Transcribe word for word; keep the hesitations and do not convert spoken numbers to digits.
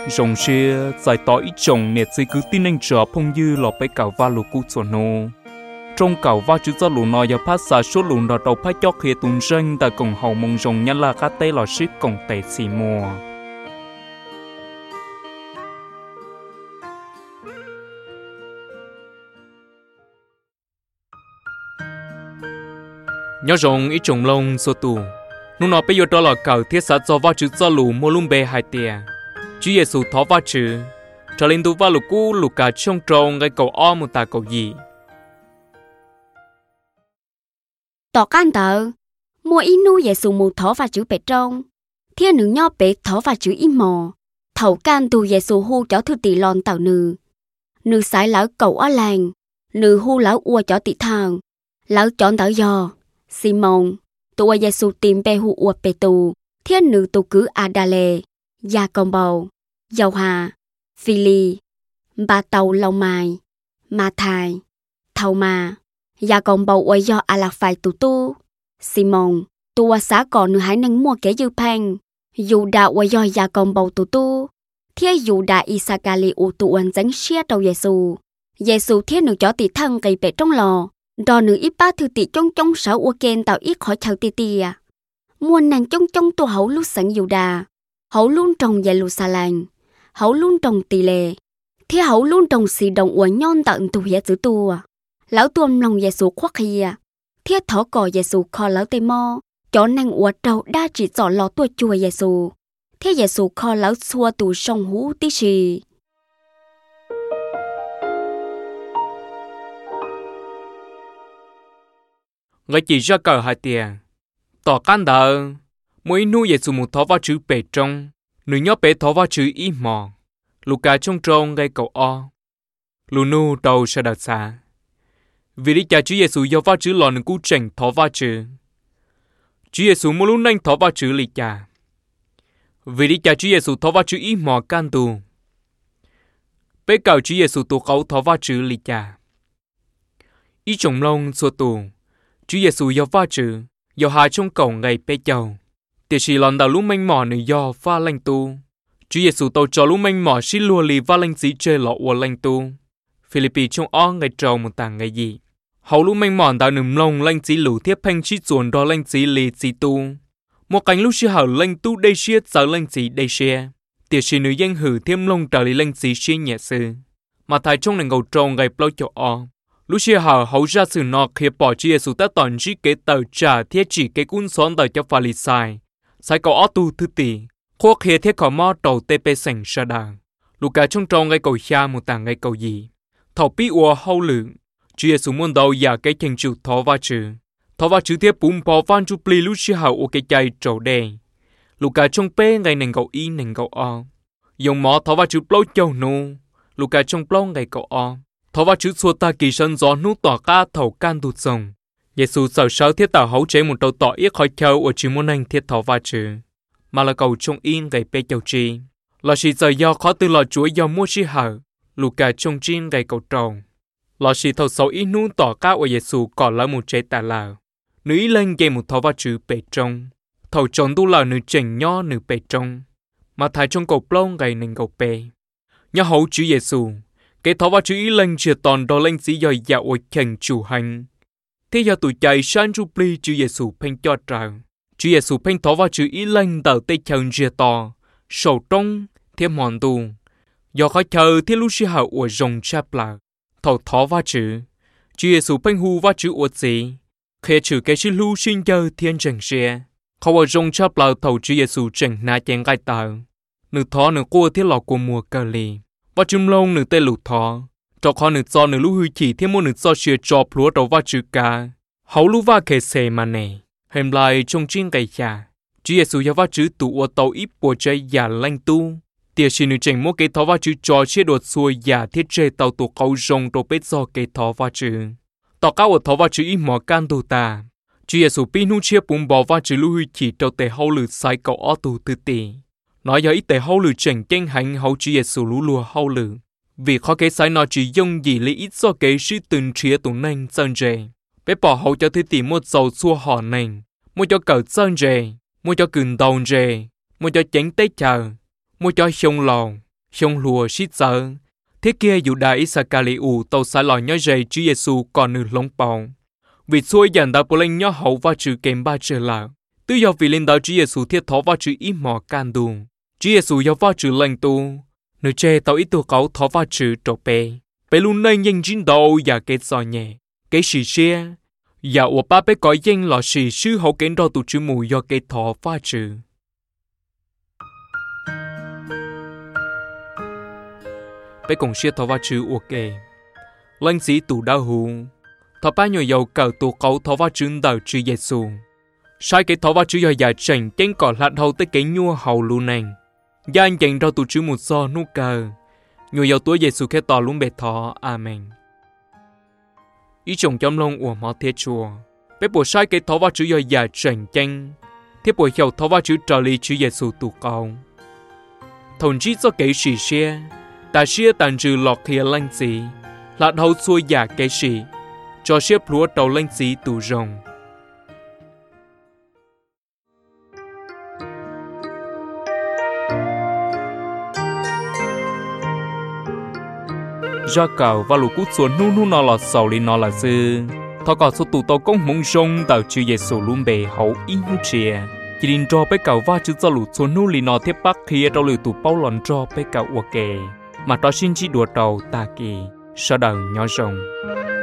rồng xe giải tỏ ít chồng nè chỉ cứ tin anh trở phong dư lọ bé cào va lù cú chuẩn nô trong cào va chữ cho lù nọ giờ phát xả số lù nọ đầu phát cho khía tùng ranh tại cổng hậu mông rồng nhân là cá tê lọ ship cổng tệ xì mùa nhớ rồng ít chồng lông số tù nụ nọ bây giờ đó là cào thiết sát cho va chữ cho lù mua lùm bê hai tia Chúa Giêsu thọ va chữ trở lên tu va lù cú lù cả trong trâu ngay cầu o một tà cầu gì tỏ can tờ mua ít nu Giêsu một thọ va chữ bể trong thiên nữ nho bể thọ va chữ ít mò thầu can tu Giêsu hu cho thư tỷ lon tàu nữ nữ sải lão cầu ở làng nữ hu lão ua cho tỷ thằng lão chọn tàu giò Simon tu Giêsu tìm bê hu ua bê tu thiên nữ tu cứ Adale Gia Công Bầu, Dầu Hà, Phili, Ba Tàu Lâu Mai, Ma Thai, Thầu Ma, Gia Công Bầu ôi do à lạc phải tù tu, Simon, tu xã còn nữ hãy nâng mua kẻ dư phanh, dù đã ôi do Gia Công Bầu tù tu, thế dù đã Isakali u tu anh dánh xia đầu Giêsu, Giêsu thế nữ cho tỷ thân cây bể trong lò, đò nữ ít ba thư tỷ trong trong sở ua kên tạo ít khỏi chào tì tì à, muôn nàng trong trong tu hậu lúc sẵn dù đà. Hậu luôn trồng Jerusalem, hậu luôn trồng tỷ lệ, thế hậu luôn trồng xì đồng uổng nhon tận tu hiệp chữ tu à, lão tuôn lòng Giêsu khoác hi à, thế thỏ cỏ Giêsu kho lão tây mo, chó năng uổng trâu đa chỉ chọn lò tua chùa Giêsu, thế Giêsu kho lão xua tù sông hú tí xì. Người chỉ ra cờ hai tiền, tỏ can đờ. Mỗi nu Giêsu một thọ va chữ bể trong, nữ nhớ bể thọ va chữ ý mò, lù cả trong trông gây cầu o, lù nu đầu sẽ đặt xa. Vì lý cha Chúa Giêsu do va chữ lò nữ cú chỉnh thọ va chữ. Chúa Giêsu mỗi lúc nhanh thọ va chữ lý cha. Vì lý cha Chúa Giêsu thọ va chữ ý mò can tù. Bế cầu Chúa Giêsu tù khẩu thọ va chữ lý cha. Ý trọng lông xua tù, Chúa Giêsu do va chữ, do hai trong cầu ngày bế chầu. Tiếc chỉ lần đầu lúc mình mò nữ do pha lanh tu, Chúa Giêsu tàu cho lúc mình mò xin lùa lì va lanh dĩ chơi lọ ua lanh tu. Philippi trong ó ngày trầu một tàng ngày gì, hầu lúc mình mò đào nửm lông lanh dĩ lũ thiếp phanh chít chuồn đó lanh dĩ lì dĩ tu. Một cánh lúc sư hở lanh tu đây xiết giờ lanh dĩ đây xe, tiếc chỉ nữ danh hử thêm lông trở lì lanh dĩ xia nhẹ sư, mà thái trong này ngầu trầu ngày bao cho ó. Lúc sư hở hầu ra sự nọ khi bỏ Chúa Giêsu ta toàn chỉ kế tờ trả thiết chỉ cái cuốn xón tờ cho pha lì sai. Sai cầu tu thứ tỷ, khoa khía thiết khó mò đầu tê bê sành sa đàng. Lũ cả trong trâu ngay cầu xa một tàng ngay cầu gì. Thảo bí ua hâu lượng, Chúa Giêsu muốn đầu giả cái chân chịu thó va chữ. Thó va chữ thiết bùm bò văn chú pli lúc sư hào ua cái chạy trầu đê. Lũ cả trong bê ngay nành cầu y nành cầu o. Dùng mò thó va chữ plô châu nô. Lũ cả trong plô ngay cầu o. Thó va chữ xua ta kỳ sân gió nút tỏa ca thầu can tụt rồng. Giêsu sợ sáu thiết tạo hấu chế một đầu tỏ ít khỏi châu ở chỉ muốn anh thiết thọ va chữ, mà là cầu trong in gầy bê châu chi, là chỉ giờ do khó từ lò chuối do mua chi hở, lù cả trong chin gầy cầu trầu, là chỉ thầu sáu ít nút tỏ cao ở Giêsu còn lại một chế tà lào, nữ ý lên gây một thọ va chữ bê trong, thầu tròn tu là nữ chỉnh nho nữ bê trong, mà thái trong cầu plong gầy nên cầu bê, nhớ hấu chữ Giêsu, cái thọ va chữ ý lên chưa toàn đó lên chỉ do dạo ở chân chủ hành. Thế giờ tụi chạy sang chú pli Chúa Giêsu phanh cho trào. Chúa Giêsu phanh thọ vào chữ ý lanh tờ tê chân rìa to, sầu trông, thêm mòn tù. Do khó chờ thế lúc sư hậu ở rồng chạp lạc, thọ thọ vào chữ. Chúa Giêsu phanh hù vào chữ ở gì. Khi chữ cái sư lưu sinh chờ thiên trần rìa. Khó ở rồng chạp lạc thọ Chúa Giêsu trần nà chén gai tờ. Nữ thọ nữ cô thiết lọ của mùa cờ lì. Và chùm lông nữ tê lụ thọ. Cho khó nữ cho nữ lưu hư chỉ thêm một nữ cho xìa cho plúa đầu vào chữ ca. Hấu lưu va kề xề mà nè. Hềm lại trong chiên gầy chà. Chúa Giêsu cho vào chữ tụ ở tàu ít bùa chơi giả lanh tu. Tiếc xin nữ chênh một cái thó vào chữ cho chia đột xuôi giả thiết chê tàu tụ câu rồng đồ bết do cái thó vào chữ. Tỏ cao ở thó vào chữ ít mỏ can tù ta. Chúa Giêsu pin hú chia bùm bò vào chữ lưu hư chỉ trâu tề hâu lử sai cậu ó tù tư tỷ. Nói giờ ít tề hâu lử chênh chênh hành hấu Chúa Giêsu lú lùa hâu lử. Vì khó cái sai nó chỉ dùng gì lý ít do cái sự từng chia tụ nành chân rề. Bé bỏ hậu cho thứ tỷ một dầu xua họ nành. Một cho cờ chân rề. Một cho cừng đầu rề. Một cho chánh tế chờ. Một cho xong lòng. Trong lùa xít giờ, thế kia dù đại Isakali ủ tàu xa lòi nhớ dây Chúa Giêsu còn nửa lông bóng. Vì xuôi dần đạo bộ lên nhớ hậu và chữ kèm ba trở lại. Tư do vì lên đạo Chúa Giêsu thiết thó và chữ ít mò can đù. Chúa Giêsu do và chữ lệnh tu. Nếu chê tàu ít tu cấu thó và chữ trổ bê. Bê luôn nên nhanh chín đầu và kết giò nhẹ. Cái sĩ xe. Và ổ ba bê có danh là sĩ sư hậu kén đo tụ chữ mù do kết thó và chữ. Bê cùng xe thó và chữ ổ kê. Lệnh sĩ tụ đau hù. Thọ ba nhồi dầu cầu tụ cấu thọ vào chữ đạo Chúa Giêsu. Sai cái thọ vào chữ dầu giả chỉnh trên cỏ lạt hầu tới cái nhua hầu luôn nành. Gia anh dành ra tụ chữ một so nụ cờ. Nhồi dầu tuổi Giêsu khẽ tỏ luôn bề thọ. Amen. Ý chồng chấm lông ủa mò thiết chùa. Bé bộ sai cái thọ vào chữ dầu giả chỉnh trên. Thiết bộ hiểu thọ vào chữ trở lý Chúa Giêsu tụ cấu. Thồn chí do cái sĩ xe. Ta xe tàn trừ lọt khía lanh sĩ. Lạt hầu xuôi giả cái sĩ. Cho xếp lúa đầu lên xí tù rồng. Do cầu và lũ cút xuống nu nu nó là sầu li nó là dư. Thọ cỏ số tù tàu công mông rông tàu Chúa Giêsu luôn bề hậu in hữu chìa. Chỉ đình cho bế cầu va chứ do lũ xuống nu li nó thiết bắc khi đâu lửa tù bao lòn cho bế cầu ua kề. Mà đó xin chỉ đùa đầu ta kỳ. Sau đầu nhỏ rồng.